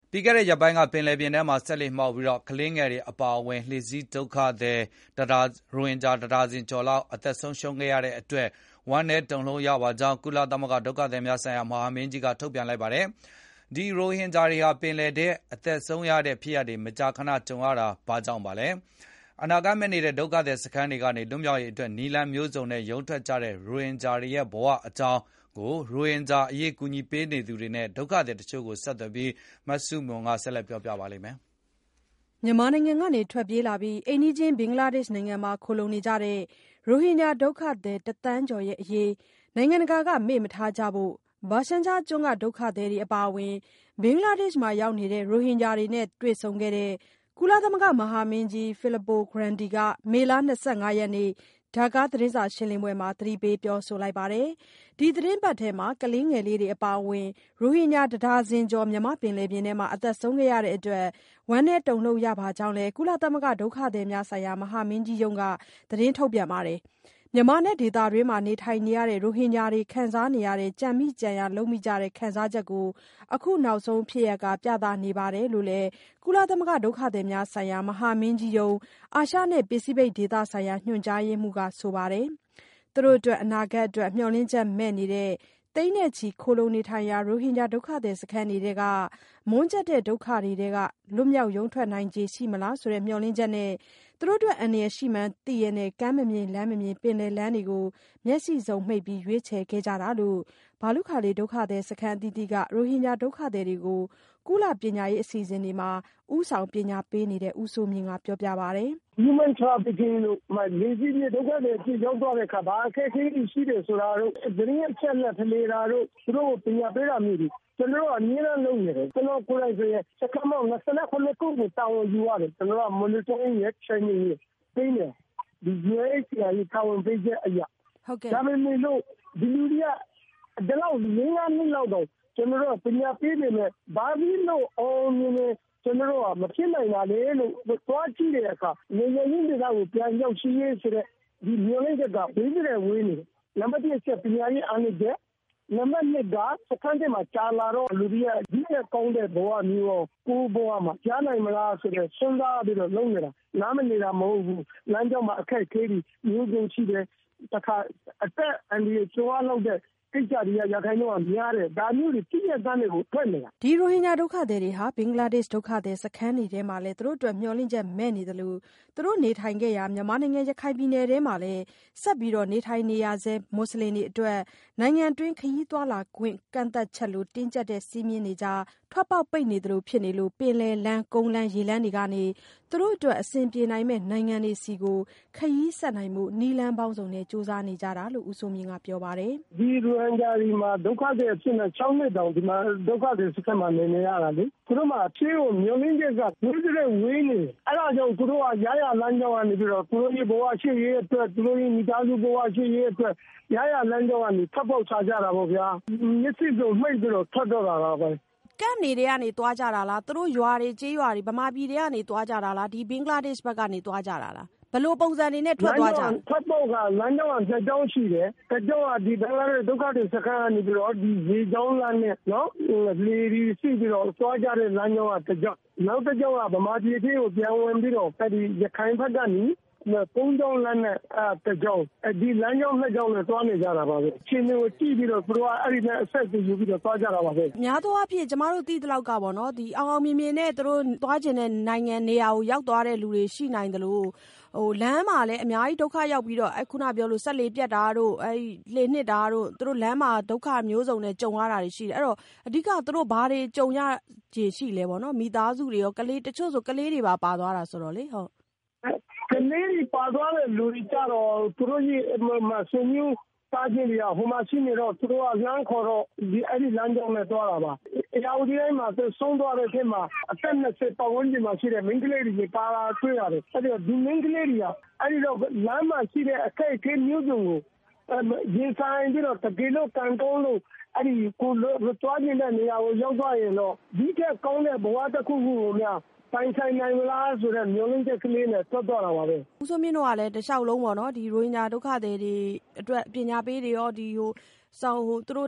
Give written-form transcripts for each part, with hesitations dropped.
ပြီးခဲ့တဲ့ရက်ပိုင်းကပင်လယ်ပြင်ထဲမှာစက်လှေမှောက်ပြီးကလေးငယ်တွေအပါအဝင်လှေစီးဒုက္ခသည်ရိုဟင်ဂျာတဒါဇင်ကျော်လောက်အသက်ဆုံးရှုံးခဲ့ရတဲ့အတွက်ဝမ်းနည်းတုန်လှုပ်ရပါကြောင်းကုလသမဂ္ဂဒုက္ခသည်များဆိုင်ရာမဟာမင်းကြီးကထုတ်ပြန်လိုက်ပါတယ်။ဒီရိုဟင်ဂျာတွေဟာပင်လယ်ထဲအသက်ဆုံးရတဲ့ဖြစ်ရပ်တွေမကြာခဏကြုံရတာဘာကြောင့်ပါလဲ။အနာဂတ်မဲ့နေတဲ့ဒုက္ခသည်စခန်းတွေကနေလွတ်မြောက်ရေးအတွက်နီလန်မျိုးစုံနဲ့ရုန်းထွက်ကြတဲ့ရိုဟင်ဂျာတွေရဲ့ဘဝအကြောင်းကိုရိုဟင်ဂျာအရေးကူညီပေးနေသူတွေနဲ့ဒုက္ခသည်တချို့ကိုဆက်သွယ်ပြီးမဆုမွန်ကဆက်လက်ပြောပြပါလိမ့်မယ်။မြန်မာနိုင်ငံကနေထွက်ပြေးလာပြီးအိမ်နီးချင်းဘင်္ဂလားဒေ့ရှ်နိုင်ငံမှာခိုလှုံနေကြတဲ့ရိုဟင်ဂျာဒုက္ခသည်1 သန်းကျော်ရဲ့အရေးနိုင်ငံတကာကမေ့မထားကြဖို့ဘာရှန်ချာကျွန်းကဒုက္ခသည်တွေအပါအဝင်ဘင်္ဂလားဒေ့ရှ်မှာရောက်နေတဲ့ရိုဟင်ဂျာတွေနဲ့တွေ့ဆုံခဲ့တဲ့ကုလသမဂ္ဂမဟာမင်းကြီး Filippo Grandi ကမေလ25ရက်နေ့ဒါကာသတင်းစာရှင်းလင်းပွဲမှာသတိပေးပြောဆိုလိုက်ပါတယ်။ဒီသတင်းပတ်ထဲမှာကလေးငယ်လေးတွေအပါအဝင်ရိုဟင်ဂျာတဒါဇင်ကျော်မြန်မာပင်လယ်ပြင်ထဲမှာအသက်ဆုံးခဲ့ရတဲ့အတွက်ဝမ်းနည်းတုန်လှုပ်ရပါကြောင်းလည်းကုလသမဂ္ဂဒုက္ခသည်များဆိုင်ရာမဟာမင်းကြီးရုံးကသတင်းထုတ်ပြန်ပါတယ်။မြန်မာနဲ့ဒေသတွင်းမှာနေထိုင်နေရတဲ့ရိုဟင်ဂျာတွေခံစားနေရတဲ့ကြံမိကြံရလုပ်မိကြတဲ့ခံစားချက်ကိုအခုနောက်ဆုံးဖြစ်ရပ်ကပြသနေပါတယ်လို့လည်းကုလသမဂ္ဂဒုက္ခသည်များဆိုင်ရာမဟာမင်းကြီးရုံးအာရှနဲ့ပစိဖိတ်ဒေသဆိုင်ရာညွှန်ကြားရေးမှူးကဆိုပါတယ်။သူတို့အတွက်အနာဂတ်အတွက်မျှော်လင့်ချက်မဲ့နေတဲ့သိန်းနဲ့ချီခိုလှုံနေထိုင်ရာရိုဟင်ဂျာဒုက္ခသည်စခန်းတွေကမွန်းကျက်တဲ့ဒုက္ခတွေကလွတ်မြောက်ရုန်းထွက်နိုင်ခြေရှိမလားဆိုတဲ့မျှော်လင့်ချက်နဲ့သူတို့အတွက်အန္တရာယ်ရှိမှန်းသိရတဲ့ကမ်းမမြင်လမ်းမမြင်ပင်လယ်လမ်းတွေကိုမျက်စိစုံမှိတ်ပြီးရွေးချယ်ခဲ့ကြတာလို့ဘာလုခါလီဒုက္ခသည်စခန်းအသီးသီးကရိုဟင်ဂျာဒုက္ခသည်တွေကိုကုလပညာရေးအစီအစဉ်တွေမှာဦးဆောင်ပညာပေးနေတဲ့ဦးစိုးမြင့်ကပြောပြပါတယ်။ Human trafficking လို့လေစီးမြေဒုက္ခတွေအဖြစ်ရောက်သွားတဲ့အခါဘာအခက်အခဲတွေရှိတယ်ဆိုတာတို့သတင်းအချက်အလက်ဖလှယ်တာတို့သူတို့ပညာပေးတာမျိုးတွေကျွန်တော်အမြဲတမ်းလုပ်နေတယ်ကျွန်တော်ကိုယ်တိုင်ဆိုရင်စက္ကန့်ပေါင်း29ခုကိုတာဝန်ယူရတယ်ကျွန်တော်က monitoring ရဲ့ training ရဲ့ပေးတယ်ဒီ UNHCR ရဲ့တာဝန်ပေးချက်အရာဟုတ်ကဲ့ဒါပေမဲ့လို့ဒီလူတွေကဒီလောက်5နှစ်လောက်တော့ကျွန်တော်ပညာပေးနေတယ်ဘာဖြစ်လို့အောင်မြင်နေကျွန်တော်ကမဖြစ်နိုင်ပါလေလို့သွားကြည့်တဲ့အခါနေရင်းတွေကကိုပြန်ရောက်ရှိရေးဆိုတဲ့ဒီမျိုးလေးကဘေးတဲ့ဝေးနေနံပါတ်1ချက်ပညာရေးအားနည်းချက်နံပါတ်2ကစခန်းထဲမှာကြာလာတော့လူတွေကဒီနဲ့ကောင်းတဲ့ဘဝမျိုးကိုဘဝမှာကြားနိုင်မလားဆိုတဲ့စဉ်းစားပြီးတော့လုံးနေတာနားမနေတာမဟုတ်ဘူးလမ်းကြောင်းမှာအခက်အခဲတွေမျိုးစုံရှိတယ်တခါအသက်အန္တရာယ်ကျော်လောက်တဲ့ကိစ္စတွေကရခိုင်တော့များတယ်ဒါမျိုးတွေပြည့်ရတဲ့ကိုထွက်နေတာဒီရိုဟင်ဂျာဒုက္ခသည်တွေဟာဘင်္ဂလားဒေ့ရှ်ဒုက္ခသည်စခန်းတွေထဲမှာလည်းသူတို့အတွက်မျှော်လင့်ချက်မဲ့နေတယ်လို့သူတို့နေထိုင်ခဲ့ရာမြန်မာနိုင်ငံရခိုင်ပြည်နယ်ထဲမှာလည်းဆက်ပြီးတော့နေထိုင်နေရဆဲမွတ်စလင်တွေအတွက်နိုင်ငံတွင်းခရီးသွားလာခွင့်ကန့်သတ်ချက်လိုတင်းကျပ်တဲ့စည်းမျဉ်းတွေကြားထွက်ပေါက်ပိတ်နေတယ်လို့ဖြစ်နေလို့ပင်လယ်လမ်းကုန်းလမ်းရေလမ်းတွေကနေသူတို့အတွက်အဆင်ပြေနိုင်မဲ့နိုင်ငံတွေစီကိုခရီးဆက်နိုင်မှုနီးလန်းပေါင်းစုံနဲ့စူးစမ်းနေကြတာလို့ဦးစိုးမြင့်ကပြောပါတယ်ဒီရိုဟင်ဂျာဒီမှာဒုက္ခတွေအဖြစ်နဲ့6နှစ်တောင်ဒီမှာဒုက္ခတွေစခန်းမှာနေရတာလေသူတို့မှာဖြေးကိုမျိုးရင်းချက်ကဝေးတဲ့ဝေးနေအဲ့ဒါကြောင့်သူတို့ကရရလမ်းကြောင်းကနေပြီးတော့သူတို့ရဲ့ဘဝရှိရေးအတွက်သူတို့ရဲ့မိသားစုဘဝရှိရေးအတွက်ရရလမ်းကြောင်းကနေထပ်ပေါက်ချကြတာပေါ့ဗျာမျက်စိကိုမှိတ်ပြီးတော့ထွက်တော့တာပဲကန့်နေတွေကနေသွားကြတာလားသူတို့ရွာတွေကြေးရွာတွေဗမာပြည်တွေကနေသွားကြတာလားဒီဘင်္ဂလားဒေ့ရှ်ဘက်ကနေသွားကြတာလားဘယ်လိုပုံစံတွေနဲ့ထွက်သွားကြထွက်ပေါက်ကလမ်းကြောင်းကနှစ်ကြောင်းရှိတယ်တစ်ကြောင်းကဒီဘင်္ဂလားဒေ့ရှ်ဒုက္ခတွေစခန်းကနေပြီးတော့ဒီရေကြောင်းလမ်းနဲ့နော်လေဒီရှိပြီးတော့သွားကြတဲ့လမ်းကြောင်းကတစ်ကြောင်းနောက်တစ်ကြောင်းကဗမာပြည်သေးကိုပြန်ဝင်ပြီးတော့ဒီရခိုင်ဘက်ကနေပုံကြောင်းလမ်းနဲ့တကြောင်းဒီလမ်းကြောင်းနှစ်ကြောင်းနဲ့တွားနေကြတာပါပဲချင်းတွေကိုကြည့်ပြီးတော့သူတို့ကအဲ့ဒီနဲ့အဆက်အသွယ်ယူပြီးတော့တွားကြတာပါပဲများသောအားဖြင့်ကျမတို့သိသလောက်ကပေါ့နော်ဒီအောင်မြင်မြင်နဲ့သူတို့တွားကျင်တဲ့နိုင်ငံနေရာကိုရောက်သွားတဲ့လူတွေရှိနိုင်တယ်လို့လမ်းမှာလည်းအများကြီးဒုက္ခရောက်ပြီးတော့ခုနပြောလို့ဆက်လေပြတ်တာတို့လှေနှစ်တာတို့သူတို့လမ်းမှာဒုက္ခမျိုးစုံနဲ့ကြုံရတာတွေရှိတယ်အဲ့တော့အဓိကသူတို့ဘာတွေကြုံရခြေရှိလဲပေါ့နော်မိသားစုတွေရောကလေးတချို့ဆိုကလေးတွေပါသွားတာဆိုတော့လေဟုတ်ကလေးတွေပါသွားတဲ့လူတွေကြတော့သူတို့ရဲ့ဆွေမျိုးသားချင်းတွေကဟိုမှာရှိနေတော့သူတို့ကလမ်းခေါ်တော့ဒီအဲ့ဒီလမ်းကြောင်းနဲ့သွားတာပါအရာဒီတိုင်းမှာသုံးသွားတဲ့အချိန်မှာအသက်20ပတ်ဝန်းကျင်မှာရှိတဲ့မိန်းကလေးတွေပါလာတွေ့ရတယ်အဲ့တော့ဒီမိန်းကလေးတွေကအဲ့ဒီတော့လမ်းမှာရှိတဲ့အခက်အခဲမျိုးစုံကိုရင်ဆိုင်ပြီးတော့တကယ်လို့ကန်တုံးလို့အဲ့ဒီကိုတွားနေတဲ့နေရာကိုရောက်သွားရင်တော့ဒီကကောင်းတဲ့ဘဝတစ်ခုခုကိုများပိုင်ဆိုင်နိုင်မလားဆိုတဲ့မျိုးလင်းချက်ကလေးနဲ့ထွက်သွားတာပါပဲဦးစိုးမြင့်တို့ကလည်းတခြားလုံးပေါ့နော်ဒီရိုဟင်ဂျာဒုက္ခသည်တွေအတွက်ပညာပေးတွေရောဒီစောင်းသူတို့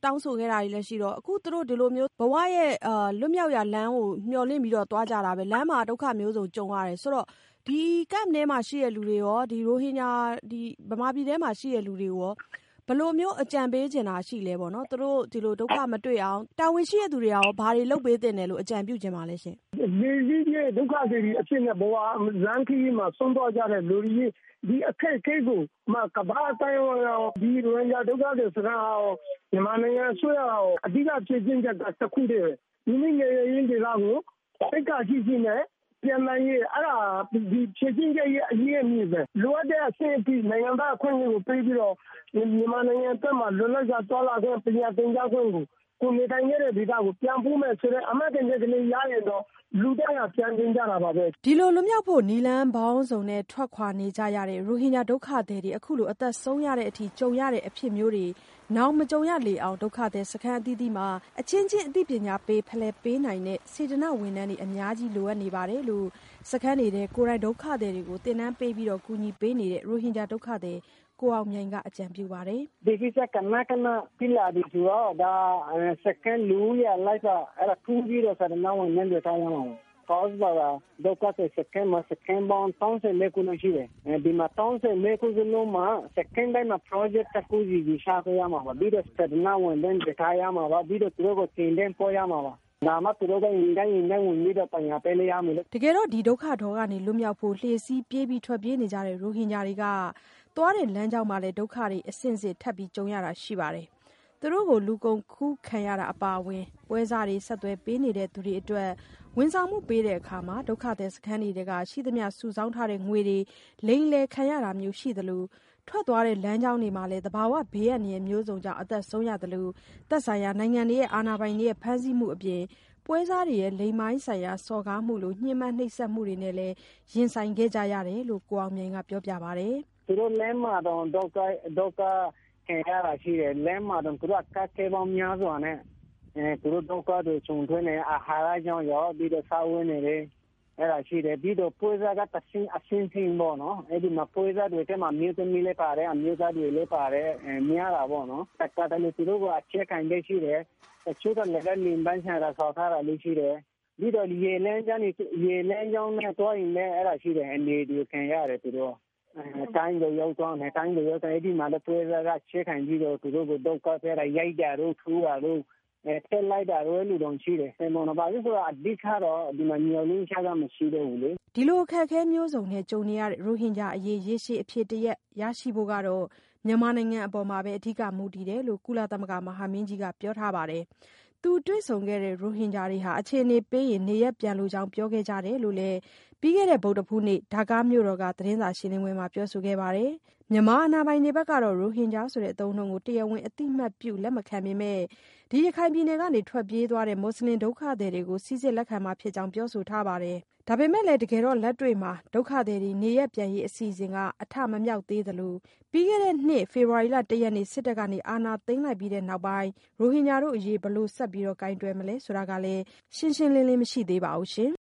တောင်းဆိုခဲ့တာတွေလည်းရှိတော့အခုသူတို့ဒီလိုမျိုးဘဝရဲ့လွတ်မြောက်ရာလမ်းကိုမျှော်လင့်ပြီးတော့သွားကြတာပဲလမ်းမှာဒုက္ခမျိုးစုံကြုံရတယ်ဆိုတော့ဒီကမ်ထဲမှာရှိတဲ့လူတွေရောဒီရိုဟင်ဂျာဒီဗမာပြည်ထဲမှာရှိတဲ့လူတွေရောဘယ်လိုမျိုးအကြံပေးချင်တာရှိလဲပေါ့နော်သူတို့ဒီလိုဒုက္ခမတွေ့အောင်တာဝန်ရှိတဲ့သူတွေရောဘာတွေလုပ်ပေးသင့်တယ်လို့အကြံပြုချင်ပါလဲရှင်လေကြီးရဲ့ဒုက္ခတွေအဖြစ်နဲ့ဘဝလမ်းခီးမှာဆုံးသွားကြတဲ့လူတွေဒီအခက်အခဲကိုကမ္ဘာအတိုင်းအဝန်ဒီရိုဟင်ဂျာဒုက္ခတွေစကားမြန်မာနိုင်ငံဆွေးရအောင်အဓိကဖြည့်ချင်းချက်ကတစ်ခုတည်းပဲဒီနေ့ငယ်ရင်းတွေကကိုစိတ်ကရှိရှိနဲ့ပြန်နိုင်ရေးအဲ့ဒါဒီဖြည့်ချင်းချက်ရဲ့အရေးအမြစ်ပဲလိုအပ်တဲ့အဆင့်အထိနိုင်ငံသားအခွင့်အရေးကိုပေးပြီးတော့မြန်မာနိုင်ငံအတွက်မှာလွတ်လပ်စွာသွားလာခွင့်ပညာသင်ကြားခွင့်ကိုနေတိုင်းရဲ့ဒေတာကိုပြန်ပို့မယ်ဆိုတဲ့အမှတ်တရကလေးရရင်တော့လူတိုင်းကပြန်တင်ကြတာပါပဲဒီလိုလွတ်မြောက်ဖို့နီလန်းပေါင်းစုံနဲ့ထွက်ခွာနေကြရတဲ့ရိုဟင်ဂျာဒုက္ခသည်တွေအခုလိုအသက်ဆုံးရတဲ့အထိကြုံရတဲ့အဖြစ်မျိုးတွေနောက်မကြုံရလေအောင်ဒုက္ခသည်စခန်းအသီးသီးမှာအချင်းချင်းအသိပညာပေးဖလှယ်ပေးနိုင်တဲ့စေတနာဝန်ထမ်းတွေအများကြီးလိုအပ်နေပါတယ်လို့စခန်းနေတဲ့ကိုယ်တိုင်ဒုက္ခသည်တွေကိုသင်တန်းပေးပြီးတော့ကူညီပေးနေတဲ့ရိုဟင်ဂျာဒုက္ခသည်ကိုအောင်မြိုင်ကအကြံပြုပါတယ်ဒီကိစ္စကနပြလာဒီဆိုတော့ဒါစကန်လူရလိုက်တာအဲ့ထူးပြီးတော့ဆန္ဒနာဝင်နေတယ်တိုင်းအောင်ကောင်းပါလားဒုက္ခတဲ့စကန်မှာစကန်ဘောင်း30ခုရှိတယ်ဒီမှာ30ခုစလုံးမှာစကန်တိုင်းမှာ project တစ်ခုကြီးရှားရမှာပါပြီးတော့ဆန္ဒနာဝင်တဲ့ထားရမှာပါပြီးတော့သူတို့ကိုတင်တဲ့ပေါ်ရမှာပါနာမသူတို့ကရင်တိုင်းဝင်ပြီးတော့ပညာပေးရမယ်တကယ်တော့ဒီဒုက္ခဒေါကနေလွတ်မြောက်ဖို့လှည့်စည်းပြေးပြီးထွက်ပြေးနေကြတဲ့ရိုဟင်ဂျာတွေကသွားတဲ့လမ်းကြောင်းမှာလည်းဒုက္ခတွေအဆင့်ဆင့်ထပ်ပြီးကြုံရတာရှိပါတယ်။သူတို့ကိုလူကုန်ကူးခံရတာအပါအဝင်ပွဲစားတွေဆက်သွယ်ပေးနေတဲ့သူတွေအတွက်ဝန်ဆောင်မှုပေးတဲ့အခါမှာဒုက္ခသည်စခန်းတွေကရှိသမျှစုဆောင်းထားတဲ့ငွေတွေလိမ်လည်ခံရတာမျိုးရှိသလိုထွက်သွားတဲ့လမ်းကြောင်းတွေမှာလည်းသဘာဝဘေးအန္တရာယ်မျိုးစုံကြောင့်အသက်ဆုံးရသလိုသက်ဆိုင်ရာနိုင်ငံတွေရဲ့အာဏာပိုင်တွေရဲ့ဖမ်းဆီးမှုအပြင်ပွဲစားတွေရဲ့လိမ်မိုင်းဆိုင်ရာစော်ကားမှုလိုညှဉ်းပန်းနှိပ်စက်မှုတွေနဲ့လည်းရင်ဆိုင်ခဲ့ကြရတယ်လို့ကိုအောင်မြိုင်ကပြောပြပါတယ်။သူတို့လမ်းမှာတော့ဒုက္ခခံရတာရှိတယ်လမ်းမှာတော့သူတို့ကတ်ခဲပေါင်းများစွာနဲ့သူတို့ဒုက္ခတွေခြုံထွေးနေအာဟာရကြောင့်ရောပြီးတော့စားဝတ်နေတယ်အဲ့ဒါရှိတယ်ပြီးတော့ပွဲစားကတဆင်းအဆင်းဆင်းပေါ့နော်အဲ့ဒီမှာပွဲစားတွေထဲမှာမြို့သမီးလေးပါတယ်အမျိုးသားတွေလည်းပါတယ်များတာပေါ့နော်တက္ကသိုလ်သူတို့ကအချက်ခံတဲ့ရှိတယ်တချို့ကလည်းလင်းပန်းချတာဆောက်ထားတာလေးရှိတယ်ပြီးတော့ရေလမ်းကြောင်းနဲ့တွားရင်လည်းအဲ့ဒါရှိတယ်အနေဒီခံရတယ်သူတို့တိုင်းကိုရောက်သွားတယ်တိုင်းကိုရောက်တဲ့ဒီမှာလည်းပွဲစားကချက်ခံပြီးတော့သူတို့ကိုဒုက္ခပေးတာရိုက်တာတို့ထူတာတို့ထက်လိုက်တာတို့လူတော်ရှိတယ်။မော်နပါလို့ဆိုတာအဓိကတော့ဒီမှာညော်လင်းချတာမရှိတော့ဘူးလေ။ဒီလိုအခက်အခဲမျိုးစုံနဲ့ကြုံနေရတဲ့ရိုဟင်ဂျာအရေးရေရှည်အဖြစ်တရက်ရရှိဖို့ကတော့မြန်မာနိုင်ငံအပေါ်မှာပဲအဓိကမူတည်တယ်လို့ကုလသမဂ္ဂမဟာမင်းကြီးကပြောထားပါတယ်။သူတွေ့ဆုံခဲ့တဲ့ရိုဟင်ဂျာတွေဟာအခြေအနေပေးရင်နေရက်ပြန်လို့ကြောင်းပြောခဲ့ကြတယ်လို့လည်းပြီးခဲ့တဲ့ဗုဒ္ဓဖူးနေ့ဒါကာမြို့တော်ကသတင်းစာရှင်းလင်းပွဲမှာပြောဆိုခဲ့ပါတယ်။မြန်မာအာဏာပိုင်တွေဘက်ကတော့ရိုဟင်ဂျာဆိုတဲ့အသုံးအနှုန်းကိုတရားဝင်အသိမှတ်ပြုလက်မခံပေမဲ့ဒီရခိုင်ပြည်နယ်ကနေထွက်ပြေးသွားတဲ့မွတ်စလင်ဒုက္ခသည်တွေကိုစိစစ်လက်ခံမှာဖြစ်ကြောင်းပြောဆိုထားပါတယ်။ဒါပေမဲ့လည်းတကယ်တော့လက်တွေ့မှာဒုက္ခသည်တွေနေရက်ပြန်ရေးအစီအစဉ်ကအထမမြောက်သေးသလိုပြီးခဲ့တဲ့နှစ်ဖေဖော်ဝါရီလ1ရက်နေ့စစ်တပ်ကနေအာဏာသိမ်းလိုက်ပြီးတဲ့နောက်ပိုင်းရိုဟင်ဂျာတို့အရေးဘယ်လိုဆက်ပြီးတော့ကင်တွယ်မလဲဆိုတာကလည်းရှင်းရှင်းလင်းလင်းမရှိသေးပါဘူးရှင်